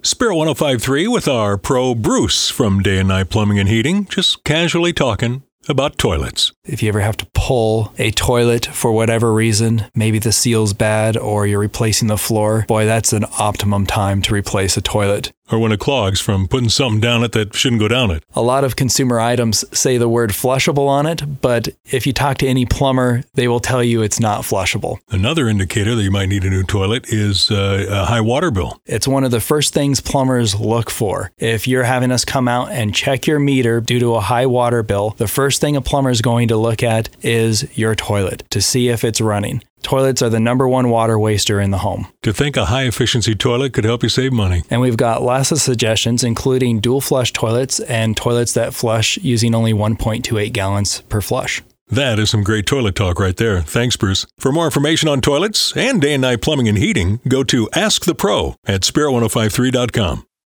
Spirit 105.3 with our pro Bruce from Day and Night Plumbing and Heating, just casually talking about toilets. If you ever have to pull a toilet for whatever reason, maybe the seal's bad or you're replacing the floor, boy, that's an optimum time to replace a toilet. Or when it clogs from putting something down it that shouldn't go down it. A lot of consumer items say the word flushable on it, but if you talk to any plumber, they will tell you it's not flushable. Another indicator that you might need a new toilet is a high water bill. It's one of the first things plumbers look for. If you're having us come out and check your meter due to a high water bill, the first thing a plumber is going to look at is your toilet to see if it's running. Toilets are the number one water waster in the home. To think a high-efficiency toilet could help you save money. And we've got lots of suggestions, including dual flush toilets and toilets that flush using only 1.28 gallons per flush. That is some great toilet talk right there. Thanks, Bruce. For more information on toilets and Day and Night Plumbing and Heating, go to Ask the Pro at Spirit1053.com.